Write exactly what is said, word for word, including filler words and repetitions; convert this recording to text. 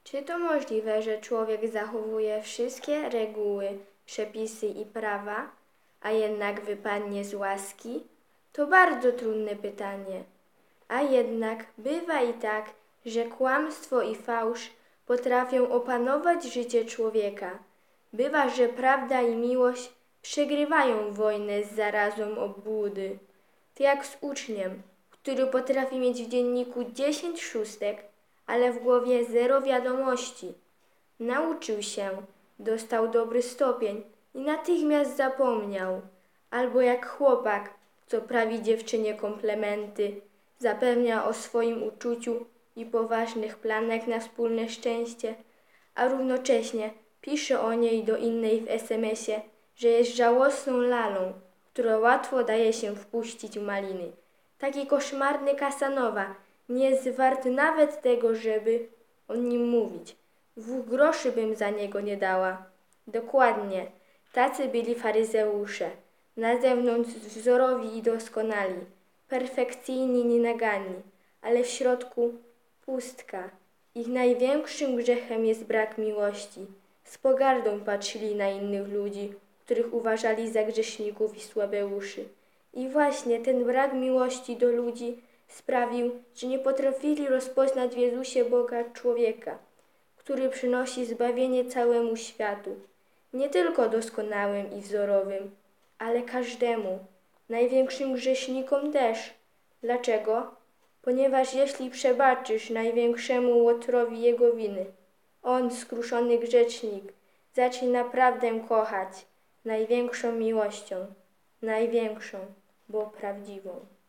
Czy to możliwe, że człowiek zachowuje wszystkie reguły, przepisy i prawa, a jednak wypadnie z łaski? To bardzo trudne pytanie. A jednak bywa i tak, że kłamstwo i fałsz potrafią opanować życie człowieka. Bywa, że prawda i miłość przegrywają wojnę z zarazą obłudy. To jak z uczniem, który potrafi mieć w dzienniku dziesięć szóstek, ale w głowie zero wiadomości. Nauczył się, dostał dobry stopień i natychmiast zapomniał. Albo jak chłopak, co prawi dziewczynie komplementy, zapewnia o swoim uczuciu i poważnych planach na wspólne szczęście, a równocześnie pisze o niej do innej w es em esie, że jest żałosną lalą, która łatwo daje się wpuścić w maliny. Taki koszmarny Kasanowa nie jest wart nawet tego, żeby o nim mówić. Dwóch groszy bym za niego nie dała. Dokładnie, tacy byli faryzeusze. Na zewnątrz wzorowi i doskonali, perfekcyjni, nienaganni, ale w środku pustka. Ich największym grzechem jest brak miłości. Z pogardą patrzyli na innych ludzi, których uważali za grzeszników i słabeuszy. I właśnie ten brak miłości do ludzi sprawił, że nie potrafili rozpoznać w Jezusie Boga człowieka, który przynosi zbawienie całemu światu, nie tylko doskonałym i wzorowym, ale każdemu, największym grzesznikom też. Dlaczego? Ponieważ jeśli przebaczysz największemu łotrowi jego winy, on, skruszony grzesznik, zacznie naprawdę kochać największą miłością, największą, bo prawdziwą.